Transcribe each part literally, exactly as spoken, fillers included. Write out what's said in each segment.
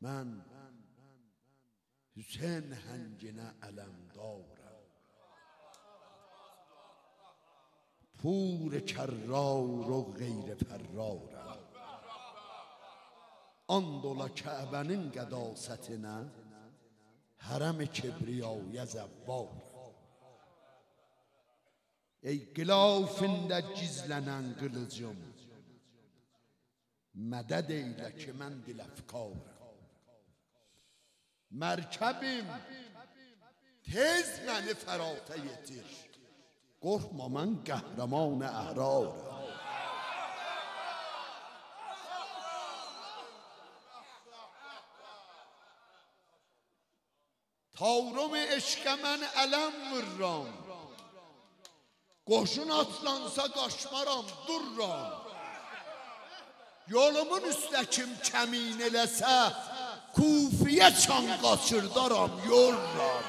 من حسین هنجنه علم دارم، پور کرار و غیر فرارم. آن دولا کعبنین قداستine حرم کبریای زوارم. Ey qilafində gizlənən qılıcım, mədəd eylə ki mən diləfkarım. Mərkəbim tez məni fərata yetir, qorxma mən qəhrəman əhrarım. Tavrum eşqə mən ələm vurram, qoşun atlansa qaçmaram, durram. Yolumun üstəkim kəmin eləsə, Kufiyə çan qaçırdaram, yorram.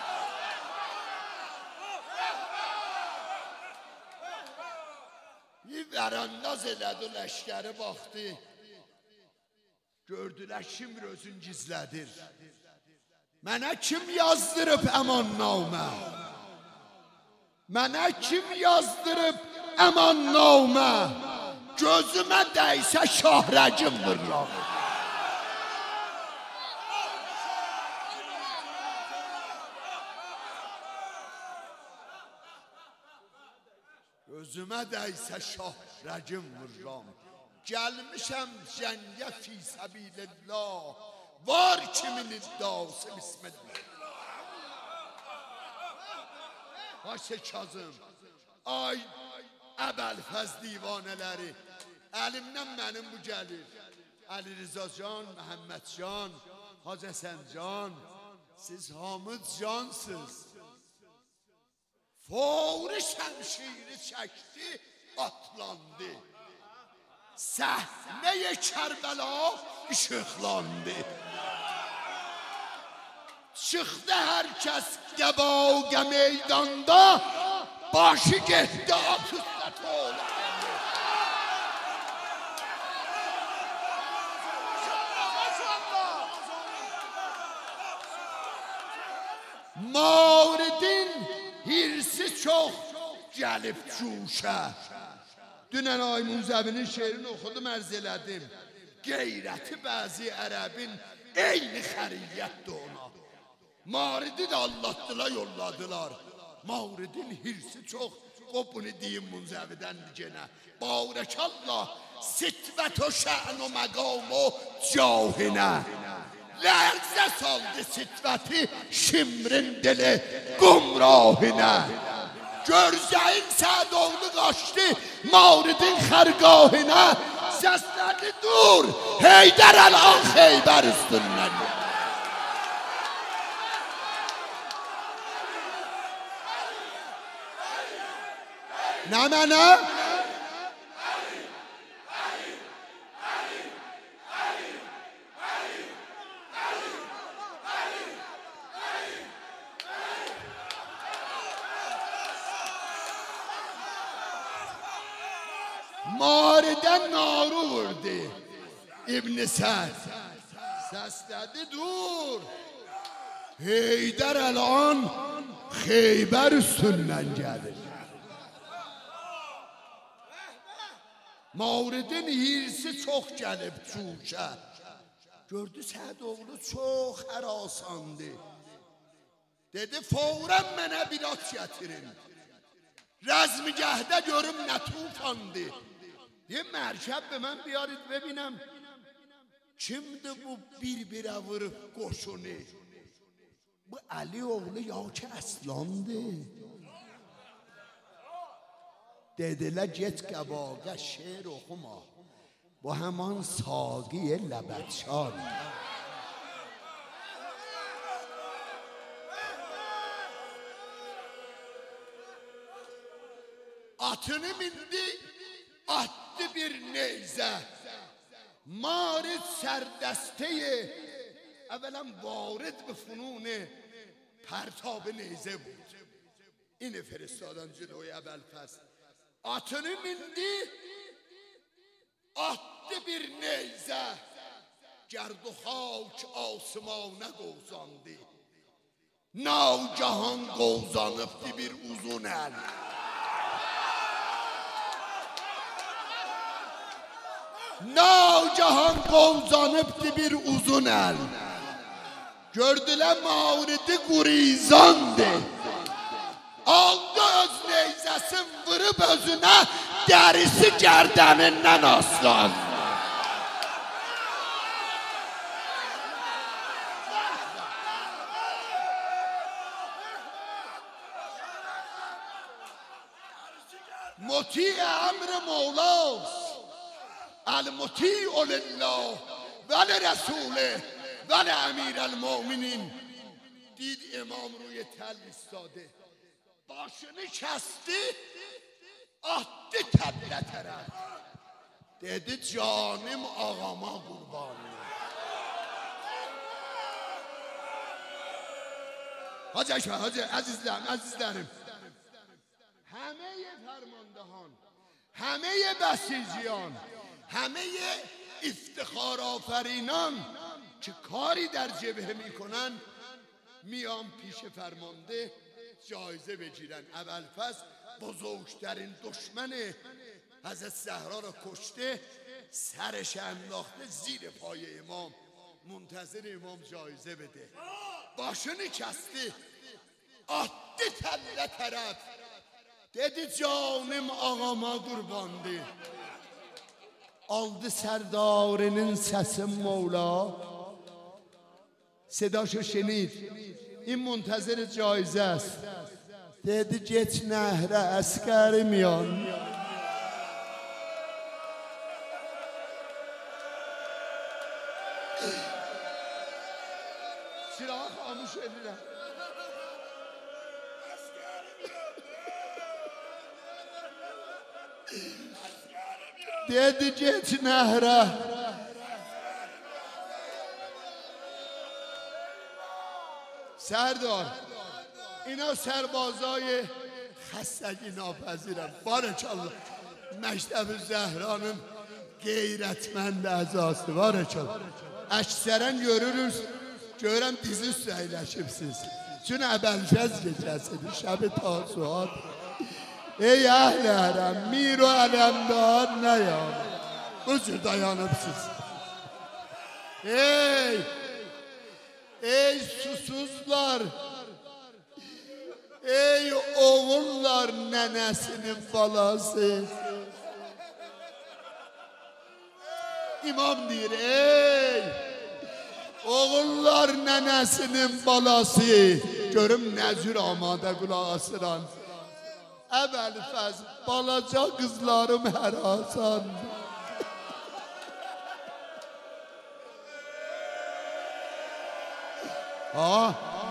Bir vərəndaz elədi, ləşkəri baxdı, gördülər kimir özün gizlədir. Mənə kim yazdırıb əmannamə? Mənə kim yazdırıb əmannamə? Gözümə dəysə şahrəcim vurram. Gözümə dəysə şahrəcim vurram. Gəlmişəm cəngə fi səbilillah, var kimin iddiası bismillah. Haşə Kazım, ay Əbəlfəz divanələri, əlimdən mənim bu gəlir. Əli Rızacan, Məhəmmədcan, Hacı Həsəncan, siz Hamid cansız. Fori şəmşiri çəkdi, atlandı. Səhnə-i Kərbəla işıqlandı. Çıxdı hər kəs qəbağa meydanda, başı getdi at üstə tolandı. Mavridin hirsi çox gəlib cuşə. Dünən Ay Muzəvinin şeirini oxudum, ərz elədim. Qeyrəti bəzi ərəbin eyni xəriyyətdir ona. Maridi də allatdılar, yolladılar. Mavridin hirsi çox, o bunu deyim Muzəvidən genə. Barəkallah, sitvət o şə'n o məqam o cahinə. Lərzə saldı sitväti şimrin dili qumrahinə. Görcəyin Sədoğlu qaçdı Mavridin xərqahinə. Səslədi dur, Heydər Əlan Xeybər üstündən. Nə mənə? Maridən naru vurdu İbn-i Səd. Səslədi dur, Heydər Əlan Xeybər üstündən gəlir. Mavridin hirsi çox gəlib cuşə. Gördü Sədoğlu çox hərasandı. Dedi fawrən mənə bir at gətirin. Rəzmigəhdə görüm nə tufandı. Diye merkep ve ben biyarit bebinem. Kimdi bu bir-birə vurub qoşunu? Bu Ali oğlu ya ki əslandı. Dediler get qəbağa şeir oxuma. Bu həman Saqiye Ləbədşan. Atını bindi, attı bir neyze. Marid serdesteyi, evvelen varid به فنون پرتاب نیزه بود. اینه فرستادن جلوی ابوالفضل. Atını bindi, attı bir neyze. گرد و خاک آسمانه قوزاندی ناگهان قوزانıbdı bir uzun el Nagihan qovzanıbdı bir uzun el Gördülər Mavridi qurizandı Aldı öz neyzəsin vırıb özünə Dərisi gərdənindən aslan Muti emr-i Mevlas El-muti'u lillah ve li-Resulih ve li-Emir-el-Müminin Did imam روی تل ایستاده başını kesti attı təblə tərəf dedi canım ağama qurbanı Hacı Ayşe, hacı əzizlərim, əzizlərim همه فرماندهان همه بسیجیان همه افتخار آفرینان که کاری در جبهه میکنن میان پیش فرمانده جایزه بگیرن اول پس بزرگترین دشمن حضرت زهرا را کشته سرش انداخته زیر پای امام منتظر امام جایزه بده başını kesti attı telle taraf Dedi canım ağama qurbandı Aldı Serdarinin səsin Mevla Sedاشو şenid این منتظر جایزه است dedi geç nehre askerim yan Çırağı xamuş edirəm Dedi geç nehre Serdar اینا سربازای خستگی ناپذیرم بارکالله مکتب زهرانın qeyrətmənd əzası barakallah əksərən görürüz görəm dizi üstə əyləşibsiz Çün əbəlkəz gecəsidir şəbi tasuat Ey əhl-i hərəm mir و ələmdar nə yan Bu cür dayanıbsız Ey Ey susuzlar Ey oğullar nənəsinin balası İmam deyir ey Oğullar nənəsinin balası Görüm nəzür amadə qulaq asıran Əvəl fəz balaca qızlarım hər asan Ha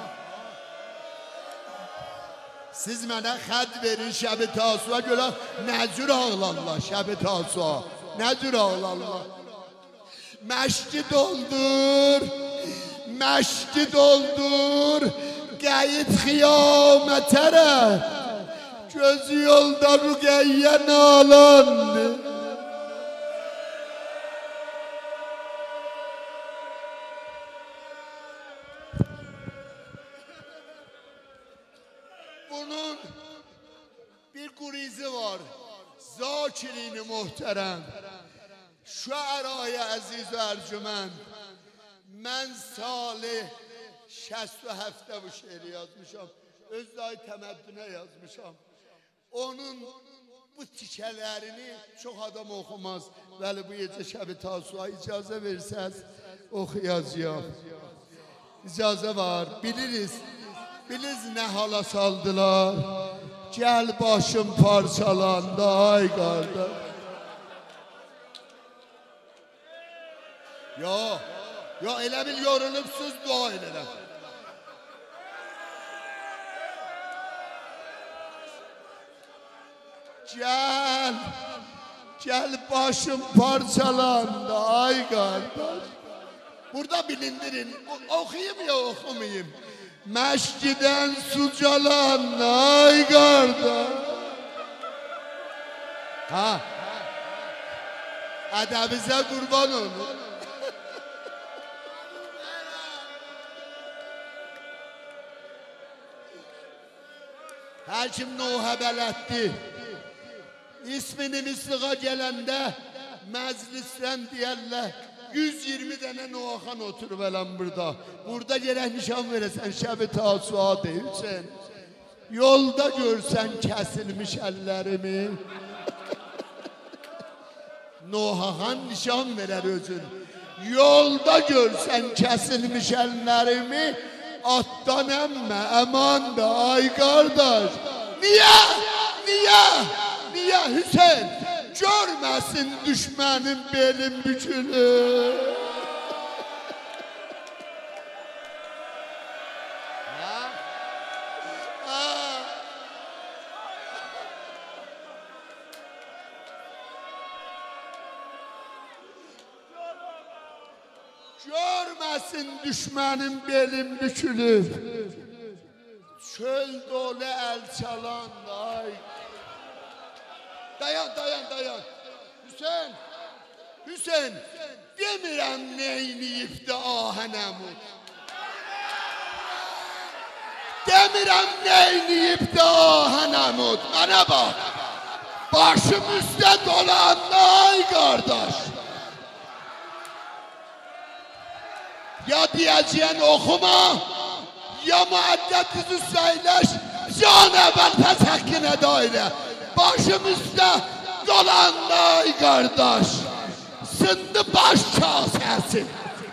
Siz mənə xəd verin şəbi tasua görə Nəcür ağlarlar şəbi tasua Nəcür ağlarlar Məşki doldur Məşki doldur Qəyid xiyamətərə Gözü yolda rüqəyyə nalandı Bunun bir gurizi var. Zakirini muhterem. Şuaraya aziz ve ercümen. Ben salih şəst və həftə bu şeiri yazmışam. Özday təməddünə yazmışam. Onun bu tikələrini çox adam oxumaz. Vəli bu gecə şəbi tasua icazə versəz oxuyacağım. İcazə var. Biliriz. Biliz nə hala saldılar. Gəl başım parçalandı ay qardaş. Yo, yo elə bil yorulubsuz dua edirəm. Gəl, gəl başım parçalandı ay qardaş. Burada bilindirin. Oxuyayım ya oxumayayım. Məşkidən sucalandı ay qardaş. Ha. Ədəbizə qurban olun. Hər kim Nuhə bələddir. İsmini misliğa gələndə məclisdən deyərlər yüz iyirmi dənə Nuhaxan oturub eləm burada. Burada gerək nişan verəsən şəbi tasuadı Hüseyin. Yolda görsən kəsilmiş əllərimi. Nuhaxan nişan verər özün. Yolda görsən kəsilmiş əllərimi. Atdan emme aman da ay kardeş. Niye? Niye? Niye Hüseyin? Görmesin düşmenin belim bükülü. Ha? Ha? Görmesin düşmenin belim bükülür. Çöl dolu el çalan ay. Dayan dayan dayan. Hüseyin. Hüseyin. Demirəm neyniyib də ahənəmud. Demirəm neyniyib də ahənəmud. Mənə bax. Başım üstə dolandı ay qardaş. Ya diyeceğin okuma, ya müeddet yüzü söyleş, can evvel fethekkine daire. Başım üstte dolandı ay kardeş. Sındı baş kasesi.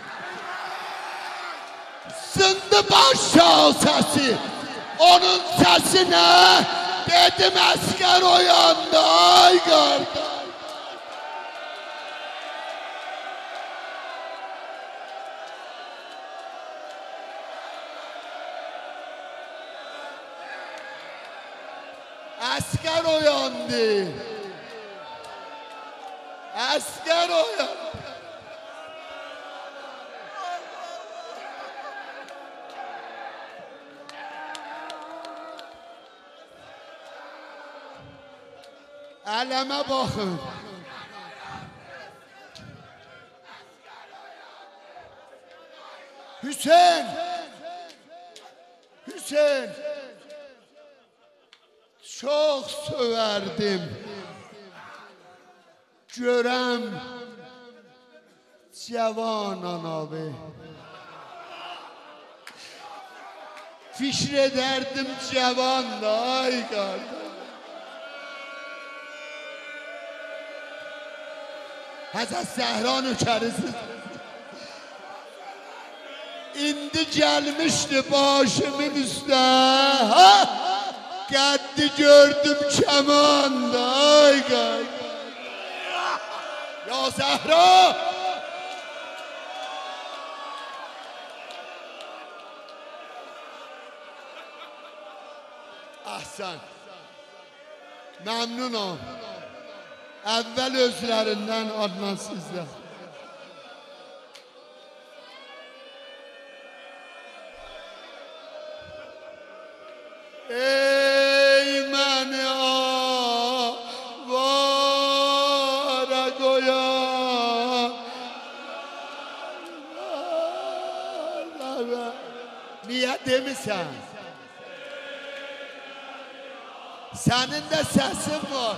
Sındı baş kasesi. Onun sesine dedim asker uyandı ay kardeş. Asker uyandı. Asker uyandı. Ələmə baxın. Hüseyin. Hüseyin. Çok söverdim. Görəm cavan anabı. Fikir ederdim cavan da ay qardaş. Həzət Zəhra nökərisiz. İndi gəlmişdi başımın üstə. Ha? Qəddi gördüm kəmanda ay qardaş. Ya Zəhra! Ahsən. Məmnunam. Əvvəl özlərindən adnan sizdə. Ey məni avara qoyan. Niyə demisən? Sənin də səsin var.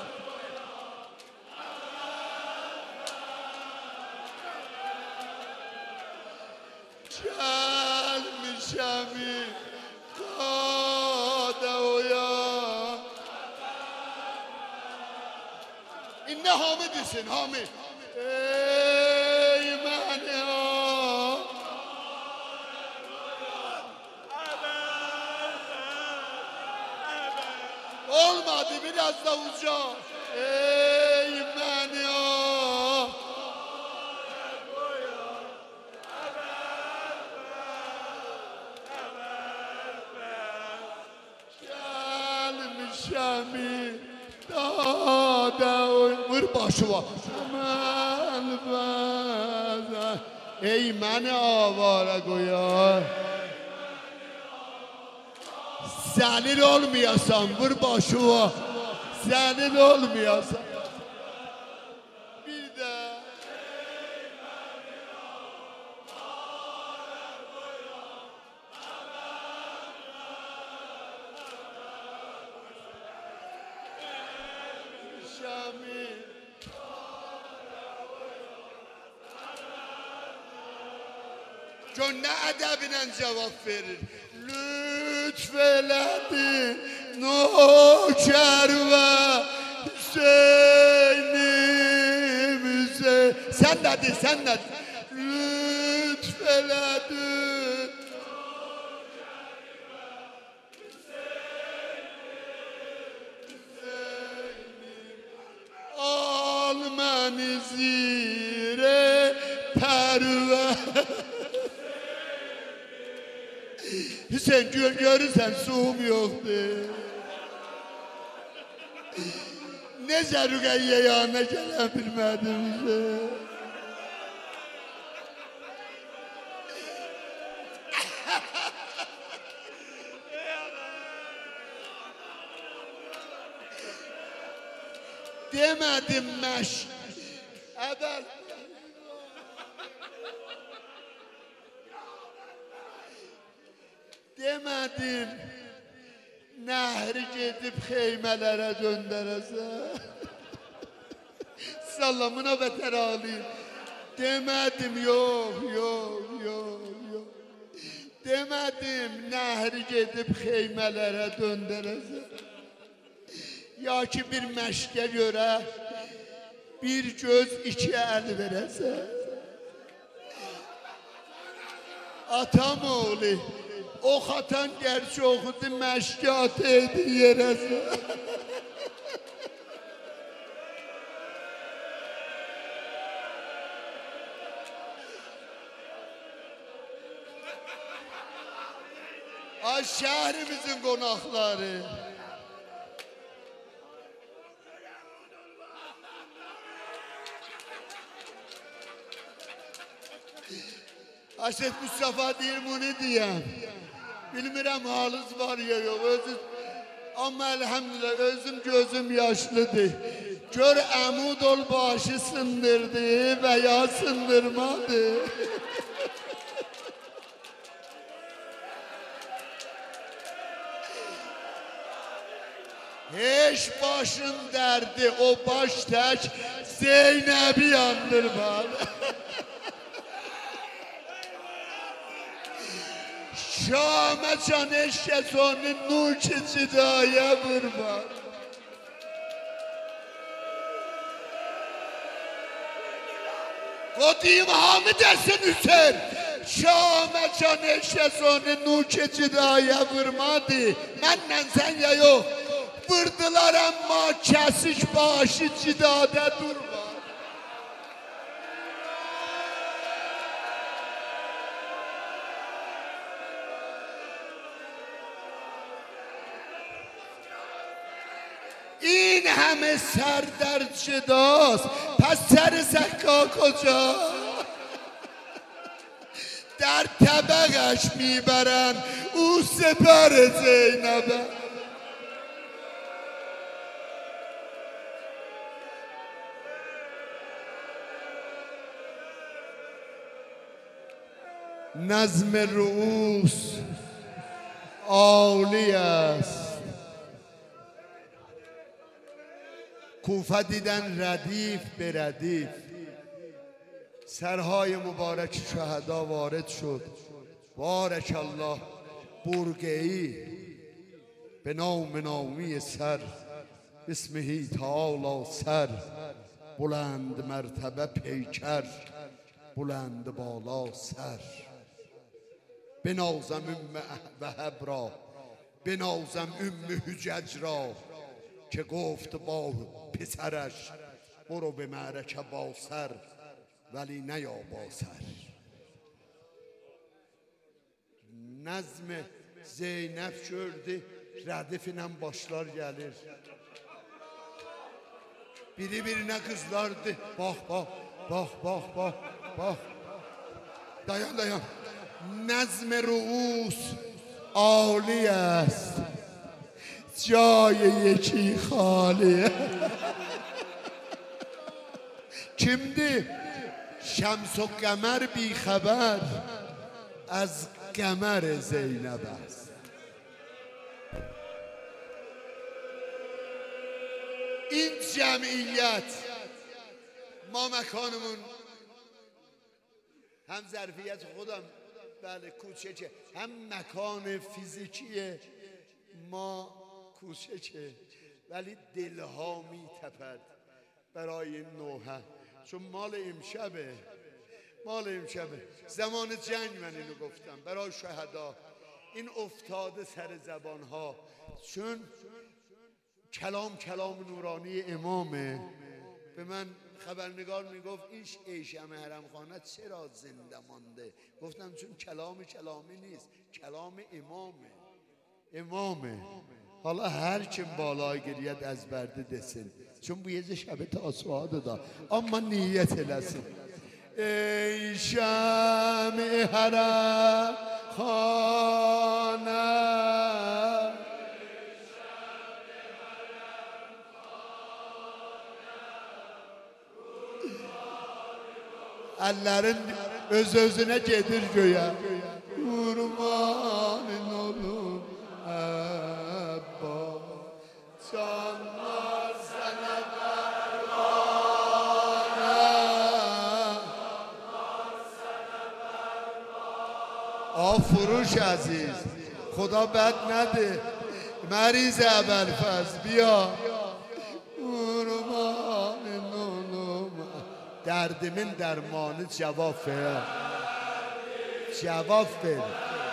Gəlmişəmi qada uyan. İnnə hamı desin, hamı. Ey məni olmadı biraz da uca. Ey məni gelmişemi dada vur başı var. Ey məni avara qoyan. Senin olmayasan vur başıma. Senin olmayasan. Bir de Gör nə ədəbinə cavab verir. Lütf elədi nökər və Hüseynimize. Sen de de, sen de lütf elədi. Al məni zirə pərvə. Hüseyin gör, görürsən suum yoxdur. Necə Rüqəyyə yanına gələ bilmədim. Demədim məşq. Əbəl. Demədim nəhri gedib xeymələrə döndərəsən. Sallamına bətər ağlayın. Demədim yox, yox, yox, yox. Demədim nəhri gedib xeymələrə döndərəsən. Ya ki bir məşqə görə bir göz iki əl verəsən. Atam oğlu, o xatan gerçi oxudu məşqə ataydı yerəsən. Ay şəhrimizin qonaqları. Aşet Mustafa deyir bunu deyəm. Bilmirəm halınız var ya yox. Özüm, amma elhamdülillah özüm gözüm yaşlıdır. Gör əmud ol başı sındırdı və ya sındırmadı. Heç başın dərdi o baş tək Zeynəbi yandırmadı. Şamə can eşkəsonu nur ki cidaya vurmaz. Qodiyim hamı dəsin Hüseyin. Şamə can eşkəsonu nur ki cidaya vurmadı. Məndən sən ya yox. Vurdular amma kəsik başı cidada durmaz. این همه سر در جداست پس سر زکا کجا در طبقش میبرن او سپر زینبه نظم رؤوس عالی است کوفه دیدن ردیف به ردیف سرهای مبارک شهدا وارد شد بارک الله برگه‌ای به نام نامی سر بسمه تعالی سر بلند مرتبه پیکر بلند بالا سر بنازم ام وهب را بنازم ام حجج را که گفت با پسرش برو به معرکه با سر ولی نیا با سر نظم Zeynəb gördü rədiflə başlar gəlir biri birinə qızlardı bax bax bax bax bax bax dayan dayan نظم رؤوس عالی است جای یکی خالی kimdi شمس و قمر بی خبر از قمر زینب است این جمعیت ما مکانمون هم ظرفیت خودم بله کوچکه، هم مکان فیزیکیه ما کوچکه ولی دلها میتپد برای این نوحه، چون مال امشبه، مال امشبه. زمان جنگ من اینو گفتم برای شهدا، این افتاده سر زبانها، چون کلام کلام نورانی امامه. به من خبرنگار میگفت این ایشم حرمخانه چرا زنده مانده؟ گفتم چون کلام کلامی نیست، کلام امامه، امامه. حالا هر چیم بالای گرید از برده دسن، چون بویز شب تاسوها دادا اما نیت لسن. ای شمع حرم خانه ellerin öz özüne gedir göğe, kurbanın olum Ebba, canlar sana pervane. Afuruş aziz, Xuda bəd nədir? Məriz əbəlfəz, biya kurbanın olum. Derdimin dermanı cevap ver, cevap ver.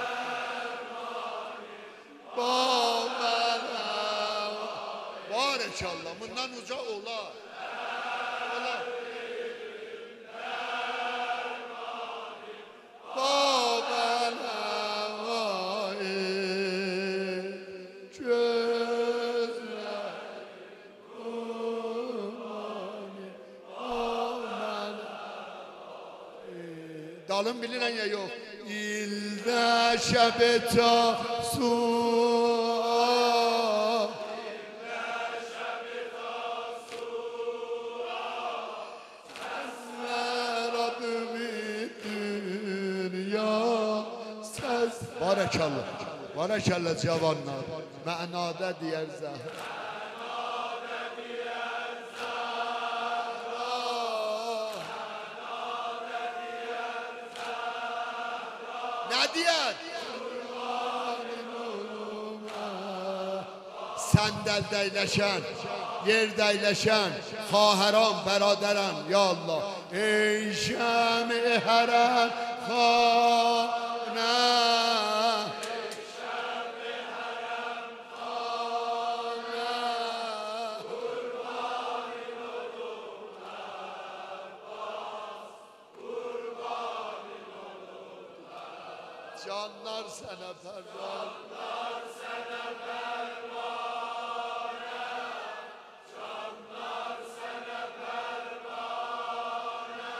Barakallah, bundan uca olar. Olar. Dalın bilinen ya yok. İlde şebeta su. Barakallah. Barakallah cavanlar. Ma'nada diğer zahir. Diyar sandaldaylaşan, yerdaylaşan, xaharan, beraderan, ya Allah. Ey şam-i haram khana, canlar sana pervane, canlar sana pervane,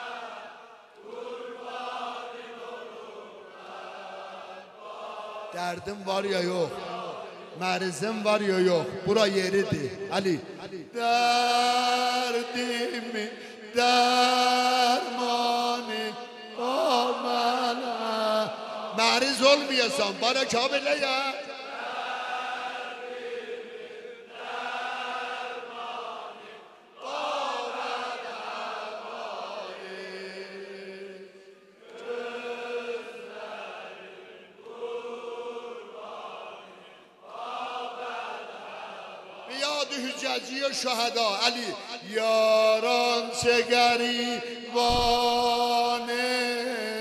kurbanın olur. Derdim var ya yok, merzim var ya yok, bura yeridir Ali. Derdimi dermanı olmana. Mariz olmayasan bana kabile ya. Biyad-ı hüccacı şahada Ali yaran çe garibane.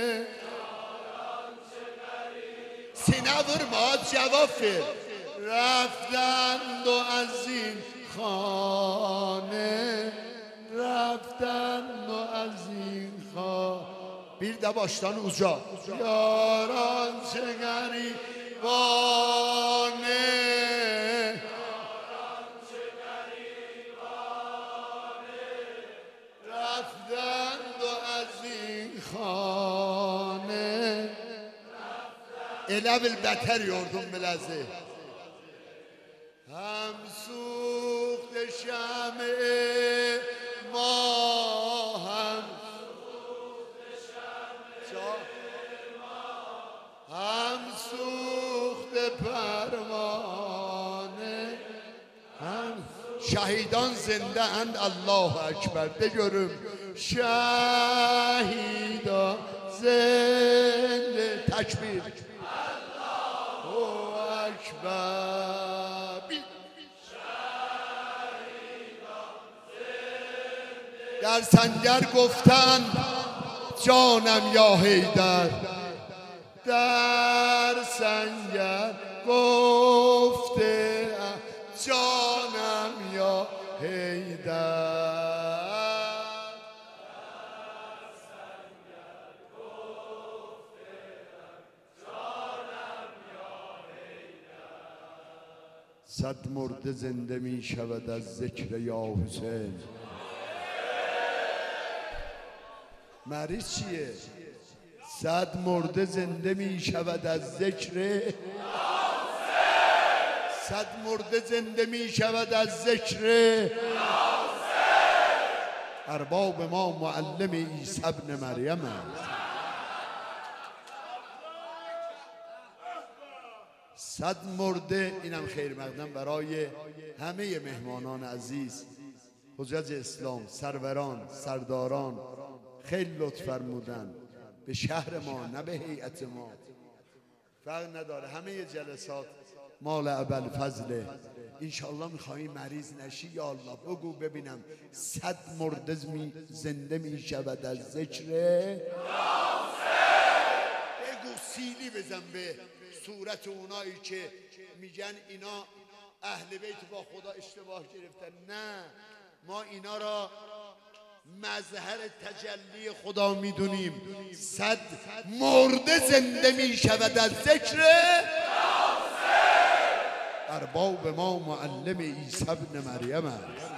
Sine vurma cevap ver. Raftand و از این خانه رفتند و از این خانه. Bir de baştan uca. Yaran çe garibane. Raftand و از این خانه. Elə bil bətər yordum biləzi. Həm suxt şəmi ma həm həm suxt pərvanə həm şəhidan zində ənd Allahu Ekber de görüm şəhidan zində. تکبیر الله اکبر. در سنگر گفتن جانم یا حیدر، در سنگر گفته جانم یا حیدر. صد مرده زنده می شود از ذکر یا حسین. مریض چیه؟ صد مرده زنده می شود از ذکر، صد مرده زنده می شود از ذکر ارباب ما معلم عیسی ابن مریم است. صد مرده، اینم خیر مقدم برای همه مهمانان عزیز، حجج اسلام، سروران، سرداران، خیلی لطف فرمودن به شهر ما، نه به هیئت ما، فرق نداره، همه جلسات مال ابوالفضله. انشالله میخوایی مریض نشی، یا الله بگو ببینم صد مرده زنده میشود از ذکر، بگو سیلی بزن به صورت اونایی که میگن اینا اهل بیت با خدا اشتباه گرفتن. نه، ما اینا را مظهر تجلی خدا میدونیم. صد مرده زنده میشود از ذکر ارباب ما معلم عیسی ابن مریم است.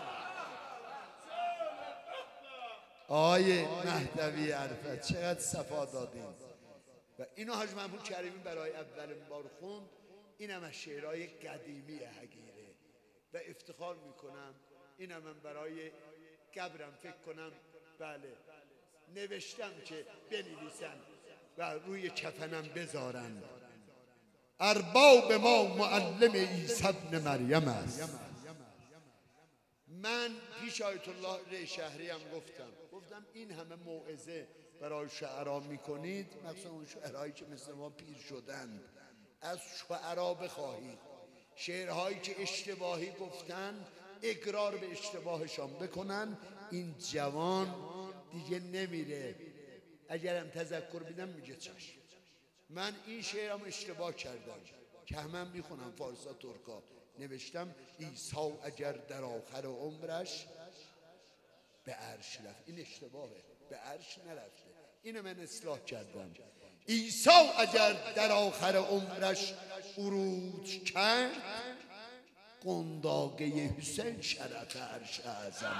آقای مهدوی عرفت چقدر صفا دادیم و اینو حاج محمود کریمی برای اولین بار خوند. اینم از شعرهای قدیمی هگیره و افتخار میکنم اینم من برای قبرم فکر کنم بله نوشتم که بنویسن و روی کفنم بذارن. ارباب ما معلم عیسی ابن مریم است. من پیش آیت الله ری شهری هم گفتم گفتم این همه موعظه برای شعرا میکنید، مخصوصا اون شعرهایی که مثل ما پیر شدن، از شعرا بخواهید شعرهایی که اشتباهی گفتن اقرار به اشتباهشان بکنن. این جوان دیگه نمیره، اگرم تذکر بیدم میگه چشم. من این شعرم اشتباه کردم که همه میخونم فارسا ترکا، نوشتم عیسی اگر در آخر عمرش به عرش رفت. این اشتباهه، به عرش نرفته، اینو من اصلاح کردم. عیسی اگر در آخر عمرش عروج کرد، قنداقه حسین شرف عرش اعظم.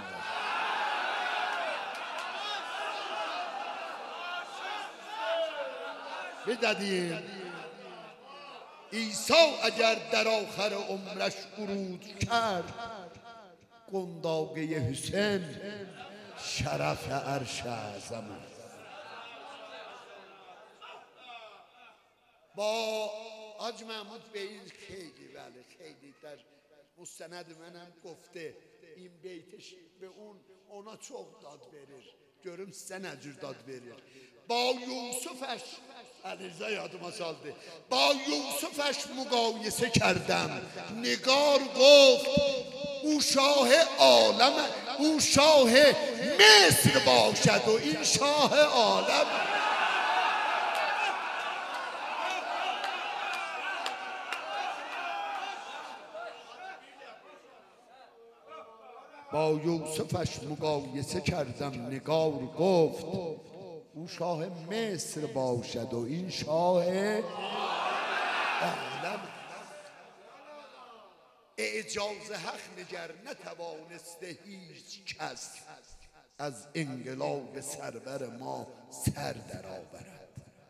بدادیم عیسی اگر در آخر عمرش عروج کرد، قنداقه حسین شرف عرش اعظم. با حاج محمود بیت خیلی بله خیلی در مستند منم گفته این بیتش به اون اونا çok داد verir. Görüm size ne cür dad verir. با یوسفش علیرضا یادم سالده با یوسفش مقایسه کردم، نگار گفت او شاه عالم، او شاه مصر باشد و این شاه عالم. با یوسفش مقایسه کردم، نگار گفت او شاه مصر باشد و این شاه عالم. اعجاز حق نگر نتوانسته هیچ کس، از انقلاب سرور ما سر در آورد.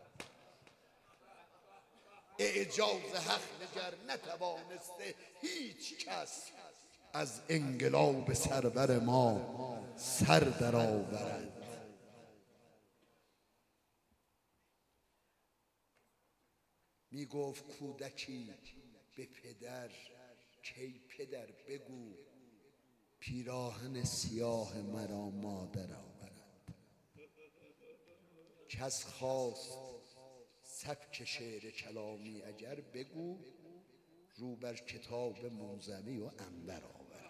اعجاز حق نگر نتوانسته هیچ کس، از انقلاب سرور ما سر در آورد. می گفت کودکی به پدر کی پدر بگو، پیراهن سیاه مرا مادر آورد. کس خواست سبک شعر کلامی اگر بگو، رو بر کتاب منظمی و انبر آور.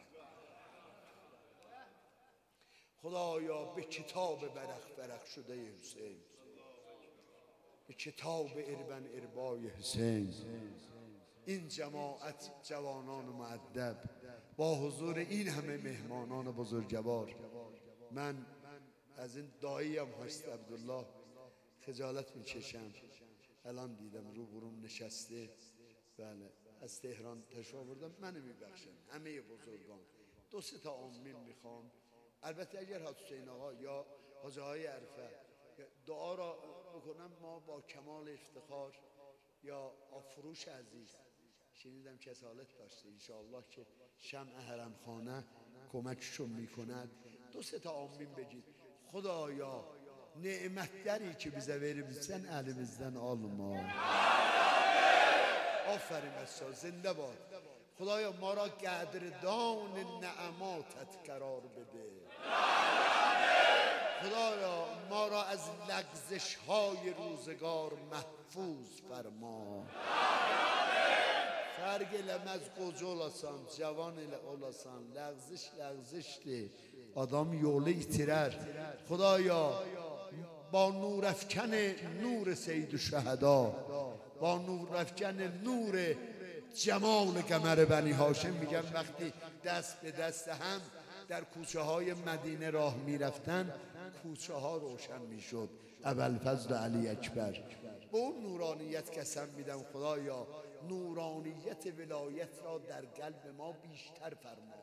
خدایا به کتاب برق برق شده حسین، به کتاب اربن اربای حسین، این جماعت جوانان مؤدب با حضور این همه مهمانان بزرگوار، من از این داییم هست عبدالله خجالت میکشم. الان دیدم رو بروم نشسته، بله از تهران تشریف آوردم، منو میبخشن همه بزرگان. دو سه تا آمین میخوام، البته اگر حضرت حسین آقا یا حاجی های عرفه دعا را بکنم ما با کمال افتخار، یا آفروش عزیز شنیدم که کسالت داشته، انشاءالله که شمع حرم خانه کمکشون میکند. دو سه تا آمین بگید. خدایا نعمتگری که bize verirsen elimizden alma. آفرین بسیار زنده باد. خدایا ما را قدردان نعماتت قرار بده. خدایا ما را از لغزش های روزگار محفوظ فرما. فرگلم از قوcu olasan, cavan ile olasan, لغزش لغزشته آدم یوله itirer. خدایا با نور افکن نور سید شهدا، با نور افکن نور جمال قمر بنی هاشم، میگم وقتی دست به دست هم در کوچه های مدینه راه میرفتن کوچه ها روشن میشد. ابوالفضل علی اکبر به اون نورانیت قسم میدم خدایا نورانیت ولایت را در قلب ما بیشتر فرما.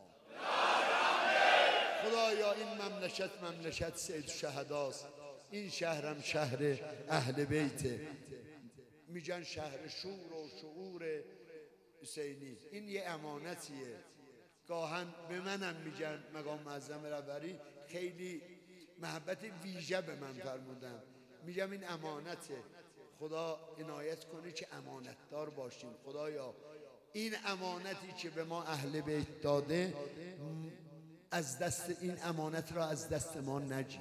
خدایا این مملکت مملکت سید شهداست، این شهرم شهر اهل بیته، میگن شهر شور و شعور حسینی. این یه امانتیه، گاهن به منم میگن مقام معظم رهبری خیلی محبت ویژه به من فرمودن، میگم این امانته، خدا عنایت کنه که امانتدار باشیم. خدایا این امانتی که به ما اهل بیت داده از دست، این امانت را از دست ما نگیر.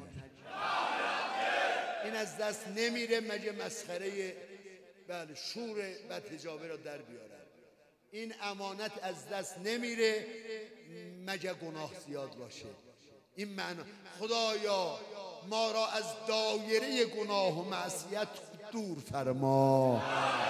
این از دست نمیره مگه مسخره بله شور بدحجابی را در بیارن. این امانت از دست نمیره مگه گناه زیاد باشه. این معنا خدایا ما را از دایره گناه و معصیت دور فرما.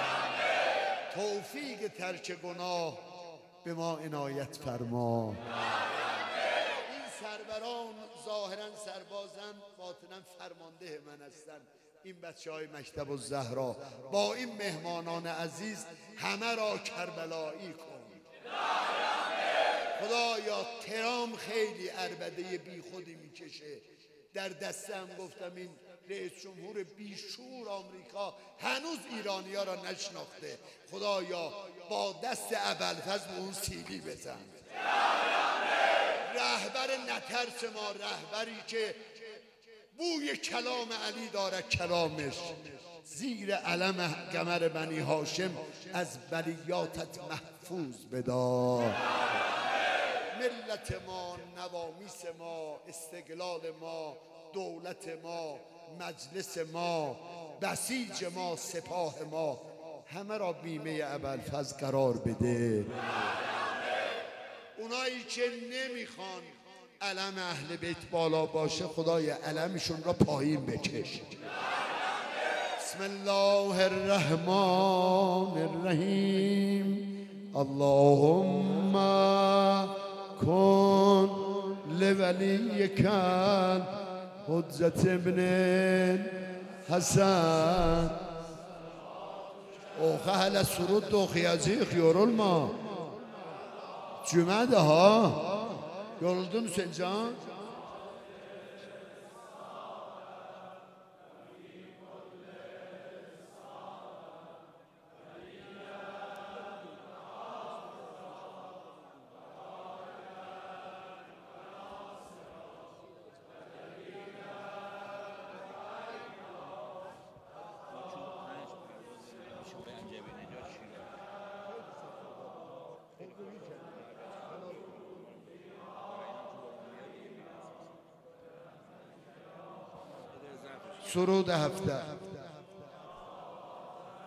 توفیق ترک گناه به ما عنایت فرما. این سروران ظاهرا سربازن باطنا فرمانده من هستند. این بچه های مکتب الزهرا با این مهمانان عزیز همه را کربلایی کن. خدایا ترام خیلی عربده بی خودی میکشه، در دستم گفتم این رئیس جمهور بیشور آمریکا هنوز ایرانی ها را نشناخته. خدایا با دست ابوالفضل اون سیلی بزن. رهبر نترس ما، رهبری که بوی کلام علی داره کلامش، زیر علم قمر بنی هاشم از بلیاتت محفوظ بدار. ملت ما، نوامیس ما، استقلال ما، دولت ما، مجلس ما، بسیج ما، سپاه ما، همه را بیمه ابوالفضل قرار بده. اونایی که نمیخوان علم اهل بیت بالا باشه خدای علمشون را پایین بکش. بسم الله الرحمن الرحیم. اللهم کن لولیک حجت ابن حسن. اوخه هل سرود دو خیازی خیارول ما جمعه ها yoruldun sen can. سرود هفته.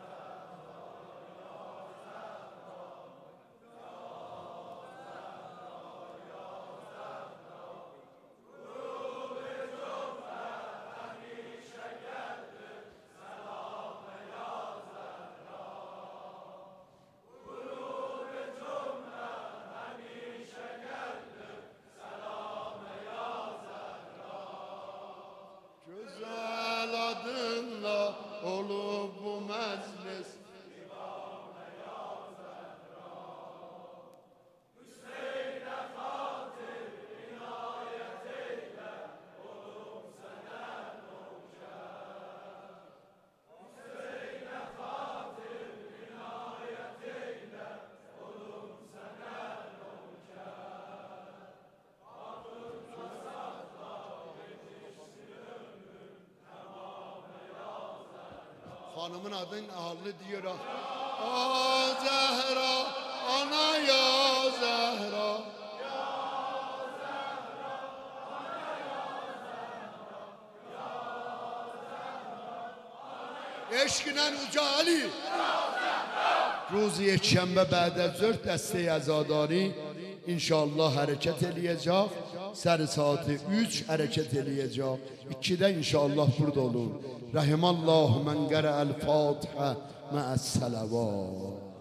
Hanımın adının halını diyor. Aa Zehra, ana ya Zehra. Eşkinen Uca Ali. روز یکشنبه بعد از ظهر دسته عزاداری inşallah hareket eləyəcək. Sər saat üç hareket eləyəcək. ikidə inşallah burada olur. Rahimallahu men qərə'əl Fatihə mə'əs-salavat.